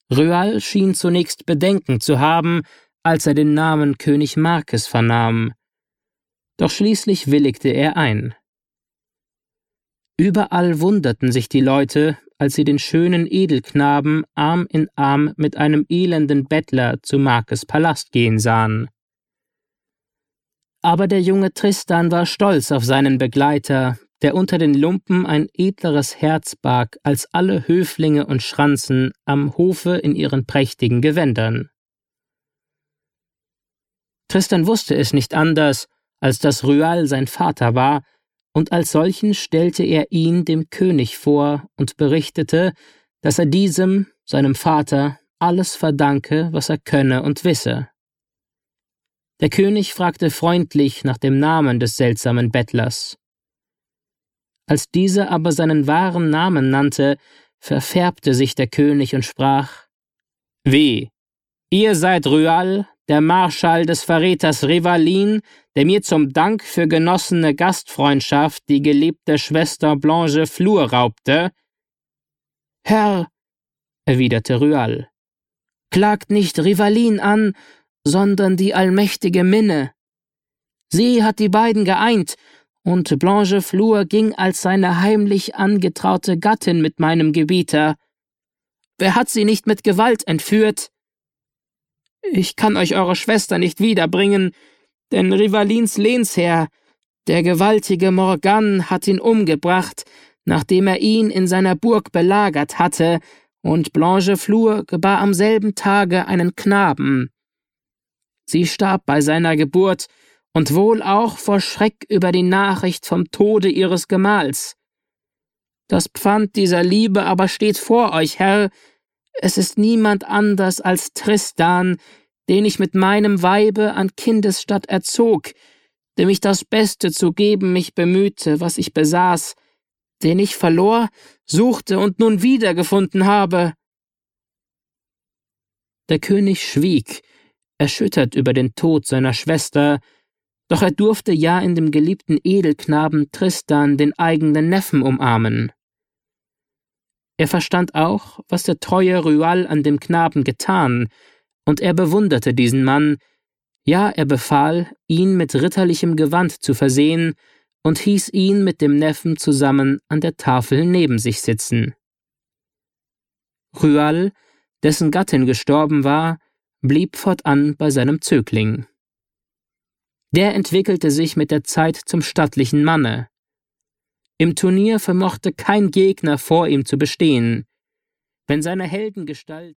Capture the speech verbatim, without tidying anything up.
Rüal schien zunächst Bedenken zu haben, als er den Namen König Markes vernahm. Doch schließlich willigte er ein. Überall wunderten sich die Leute, als sie den schönen Edelknaben Arm in Arm mit einem elenden Bettler zu Markes Palast gehen sahen. Aber der junge Tristan war stolz auf seinen Begleiter, der unter den Lumpen ein edleres Herz barg als alle Höflinge und Schranzen am Hofe in ihren prächtigen Gewändern. Tristan wusste es nicht anders, als dass Rüal sein Vater war, und als solchen stellte er ihn dem König vor und berichtete, dass er diesem, seinem Vater, alles verdanke, was er könne und wisse. Der König fragte freundlich nach dem Namen des seltsamen Bettlers. Als dieser aber seinen wahren Namen nannte, verfärbte sich der König und sprach: »Wie, ihr seid Rüal, der Marschall des Verräters Rivallin, der mir zum Dank für genossene Gastfreundschaft die geliebte Schwester Blanche Fleur raubte?« »Herr«, erwiderte Rüal, »klagt nicht Rivallin an, sondern die allmächtige Minne. Sie hat die beiden geeint, und Blanche Fleur ging als seine heimlich angetraute Gattin mit meinem Gebieter. Wer hat sie nicht mit Gewalt entführt? Ich kann euch eure Schwester nicht wiederbringen, denn Rivallins Lehnsherr, der gewaltige Morgan, hat ihn umgebracht, nachdem er ihn in seiner Burg belagert hatte, und Blanche Fleur gebar am selben Tage einen Knaben. Sie starb bei seiner Geburt und wohl auch vor Schreck über die Nachricht vom Tode ihres Gemahls. Das Pfand dieser Liebe aber steht vor euch, Herr. Es ist niemand anders als Tristan, den ich mit meinem Weibe an Kindesstatt erzog, dem ich das Beste zu geben mich bemühte, was ich besaß, den ich verlor, suchte und nun wiedergefunden habe.« Der König schwieg, erschüttert über den Tod seiner Schwester, doch er durfte ja in dem geliebten Edelknaben Tristan den eigenen Neffen umarmen. Er verstand auch, was der treue Rüal an dem Knaben getan, und er bewunderte diesen Mann, ja, er befahl, ihn mit ritterlichem Gewand zu versehen und hieß ihn mit dem Neffen zusammen an der Tafel neben sich sitzen. Rüal, dessen Gattin gestorben war, blieb fortan bei seinem Zögling. Der entwickelte sich mit der Zeit zum stattlichen Manne. Im Turnier vermochte kein Gegner vor ihm zu bestehen. Wenn seine Heldengestalt